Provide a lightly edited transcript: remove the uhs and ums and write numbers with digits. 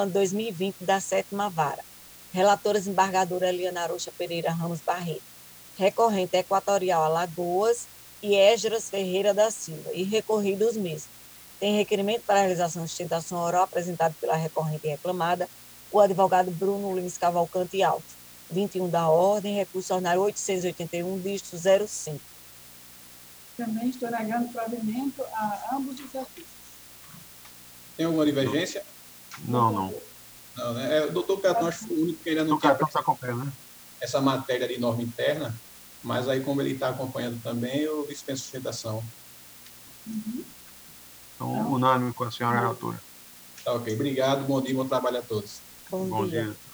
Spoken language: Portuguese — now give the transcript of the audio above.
2020 da 7ª Vara. Relatora desembargadora Eliana Arocha Pereira Ramos Barreto. Recorrente Equatorial Alagoas e Esdras Ferreira da Silva. E recorrido os mesmos. Tem requerimento para realização de sustentação oral apresentado pela recorrente e reclamada o advogado Bruno Lins Cavalcante Alves. 21 da ordem, recurso ordinário 881, dígito 05. Também estou negando provimento a ambos os recursos. Tem alguma divergência? Não. Não, né? O doutor Catão acho que foi o único que ainda não O tinha cartão está acompanhando, né? essa matéria de norma interna, mas aí, como ele está acompanhando também, eu dispenso sustentação. Então, unânime com a senhora relatora. Tá ok. Obrigado, bom dia, bom trabalho a todos. Bom dia.